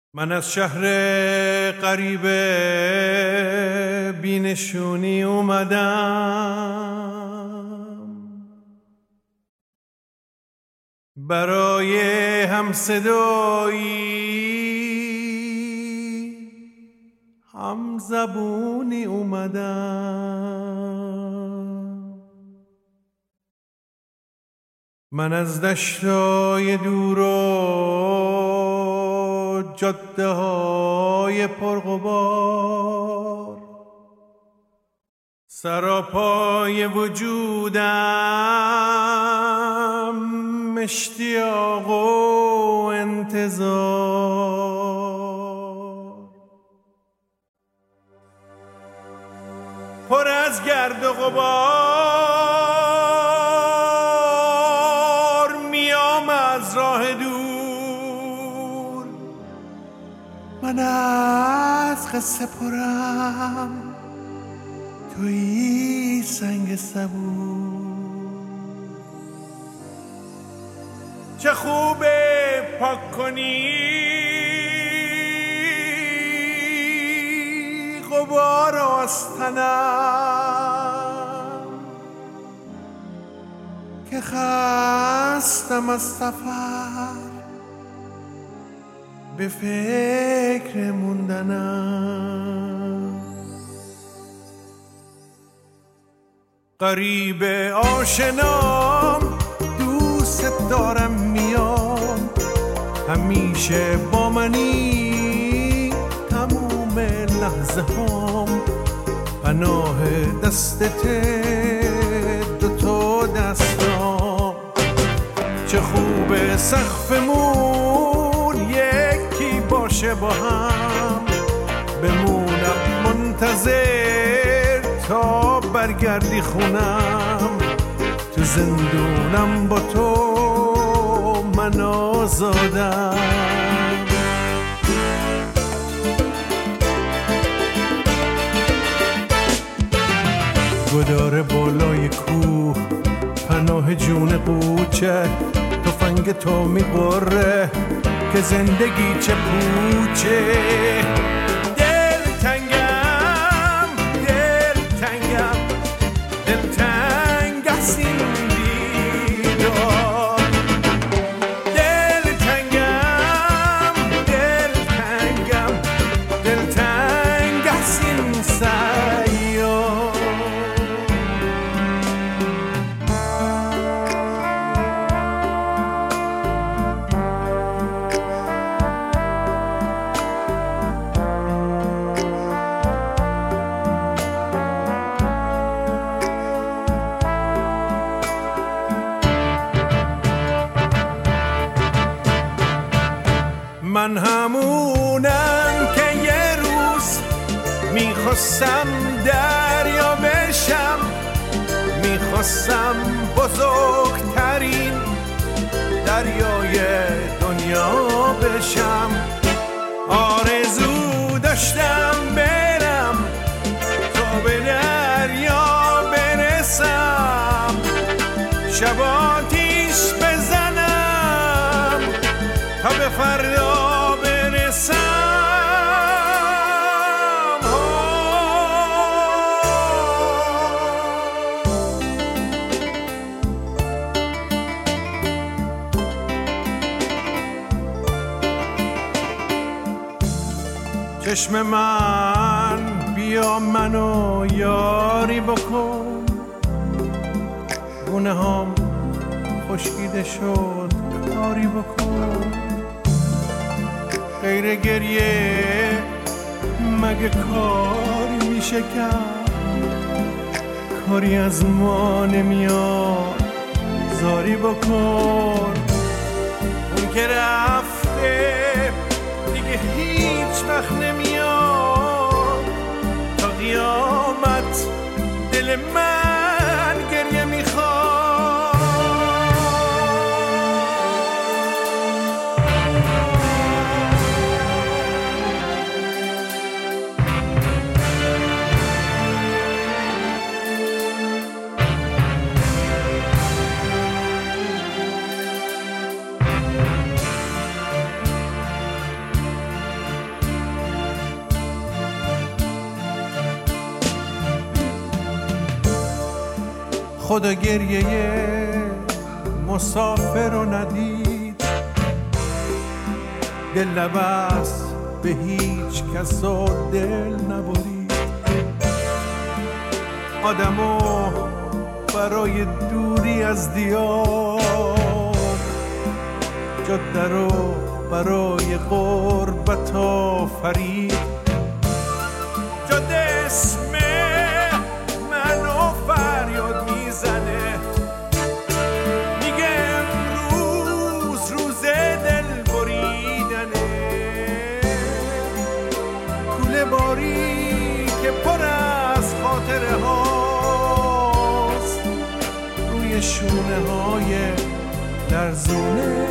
من از شهر غریب بینشونی اومدم برای همصدایی هم زبونی اومدم. من از دشتای دور و جاده های پرغبار سراپای وجودم اشتیاق و انتظار، پر از گرد و غبار میام از راه دور. من از قصه پرم توی سنگ صبور. چه خوبه پاک کنی غبار آستنم که خستم از سفر به فکر موندنم. غریب آشنام دوست دارم میام، همیشه با منی تموم لحظه هام. پناه دستت دوتا دستام، چه خوب سقفمون یکی باشه با هم. بمونم منتظر تا برگردی خونم، تو زندونم با تو من آزادم. گدار بالای کوه پناه جون قوچه، تفنگ تو میقره که زندگی چه پوچه. من همونم که یه روز میخواستم دریا بشم، میخواستم بزرگترین دریای دنیا بشم. آرزو داشتم برم تا به دریا برسم، شب آتیش بزنم تا به فردا چشم من بیا منو یاری بکن، گونه هام خشکیده شد کاری بکن. غیر گریه مگه کاری میشه کرد؟ کاری از ما نمیاد زاری بکن. اون که رفته دیگه هیچ وقت نمیاد، تا قیامت دل من گریه میخواد. خدا گریه مسافر رو ندید، دل نبست به هیچ کس و دل نبرید. آدمو برای دوری از دیار، جاده رو برای غربت آفرید. جاده اسم منو فریاد میزنه، میگه امروز روز دل بریدنه. کوله باری که پر از خاطره هاست، روی شونه های لرزونه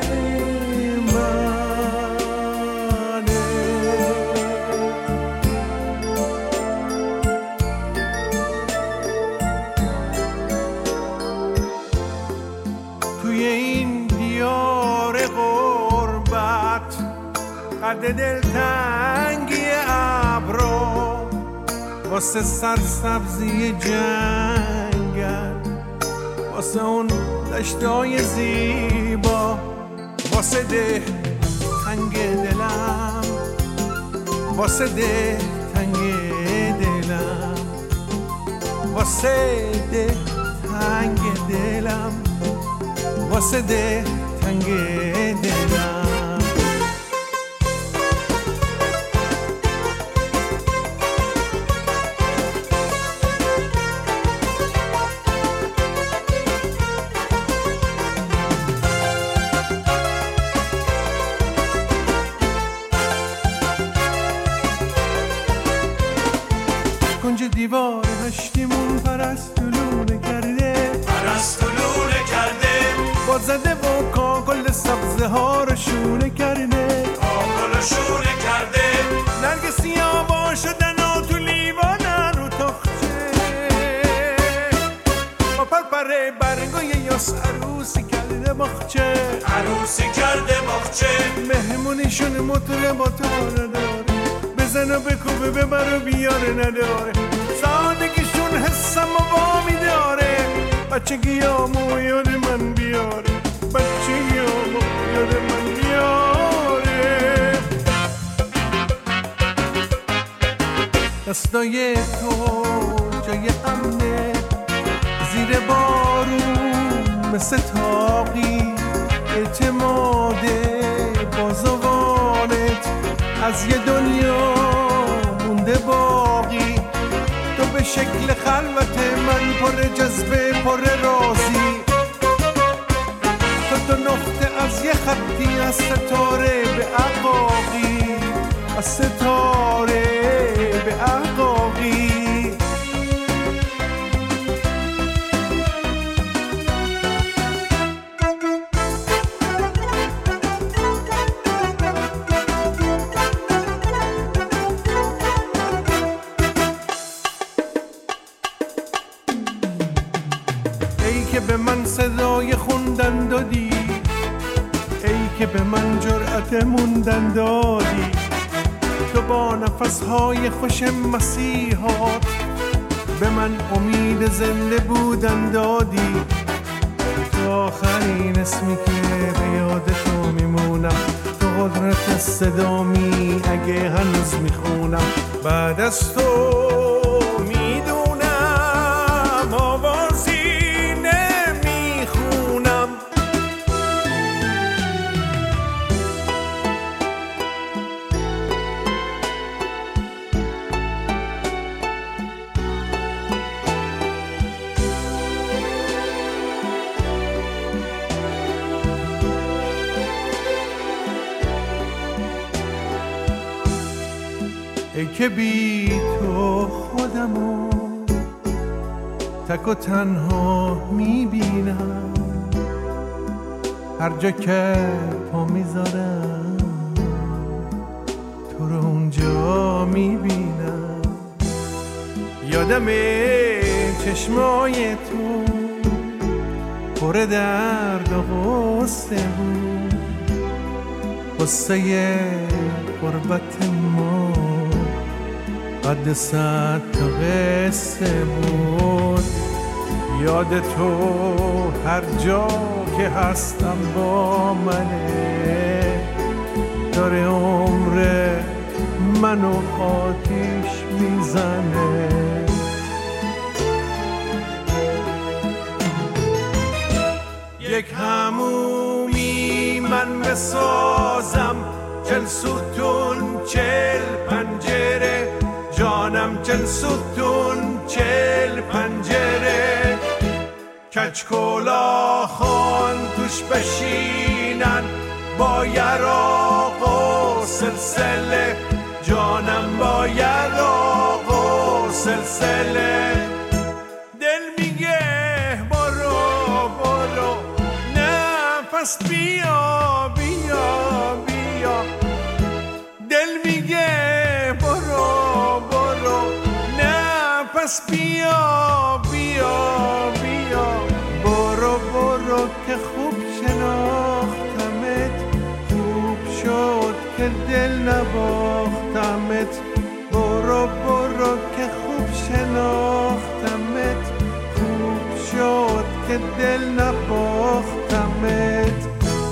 دلتنگی ابرو، واسه سرسبزی جنگل، واسه اون دشتای زیبا، واسه ده تنگ دلم، واسه ده تنگ دلم، واسه ده تنگ دلم، واسه ده تنگ دلم. کنج دیوار هشتیمون پرستولونه کرده، پرستولونه کرده، با زده و کاکل سبزه ها رو شونه کرده، کاکل شونه کرده. نرگسی ها با شدن و تو لیوانن رو تخچه، با پرپره برگای یاس عروسی کرده باخچه، عروسی کرده باخچه. مهمونیشون موتور با تاره داره، بزن و بکوبه ببر و بیاره نداره. سادگیشون حسم و وامی داره، بچگیامو یاد من بیاره، بچگیامو یاد من بیاره. دستای تو جای امنه، زیر بارون مثل تاقی، اعتماد بازوانت از یه دنیا مونده باقی. تو به شکل خلوت من پر جذبه پر رازی، تو دو نقطه از یه خطی از ستاره به عقاقی، از ستاره به عقاقی. که به من صدای خوندن دادی، ای که به من جرأت موندن دادی. تو با نفسهای خوش مسیحات به من امید زنده بودن دادی. تو آخرین اسمی که به یاد تو میمونم، تو قدرت صدامی اگه هنوز میخونم. بعد از تو میدونم آوازی ای که بی تو خودمو تک و تنها میبینم، هر جا که پا میذارم تو رو اونجا میبینم. یادم چشمای تو پر درد و غصه بود، قصه غربت ما قد 100 تا قصه بود. یاد تو هر جا که هستم با منه، داره عمر منو آتیش میزنه. یک همومی من بسازم، 40 ستون 40 پنجره، جانم 40 ستون 40 پنجره. کج کلاهان توش بشینن با یراق و سلسله، جانم با یراق و سلسله. دل میگه برو برو، نفس بیا بیا بیا. دل میگه برو برو، نفس بیا بیا بیا. برو برو که خوب شناختمت، خوب شد که دل نباختمت. برو برو که خوب شناختمت، خوب شد که دل نباختمت.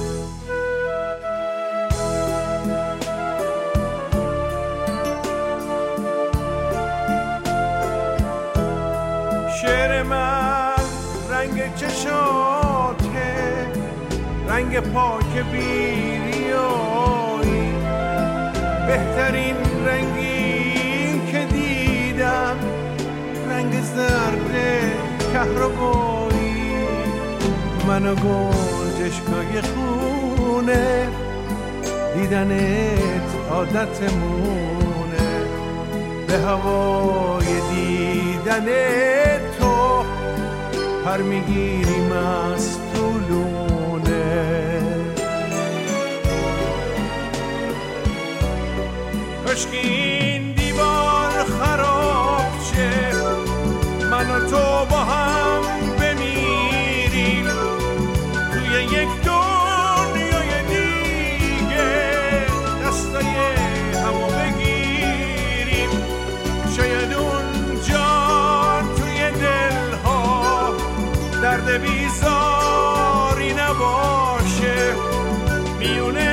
شعر من رنگ چشاته، رنگ پاک بیریایی، بهترین رنگی که دیدم، رنگ زرد کهربایی. من و گنجشگاه خونه، دیدنت عادتمونه، به هوای دیدن تو پر میگیریم از طولونه. کاش که این دیوار خراب شه، من و تو با هم بمیریم توی یک دنیای دیگه، دستای همو بگیریم. شاید اونجا توی دلها درد بیزاری نباشه، میونه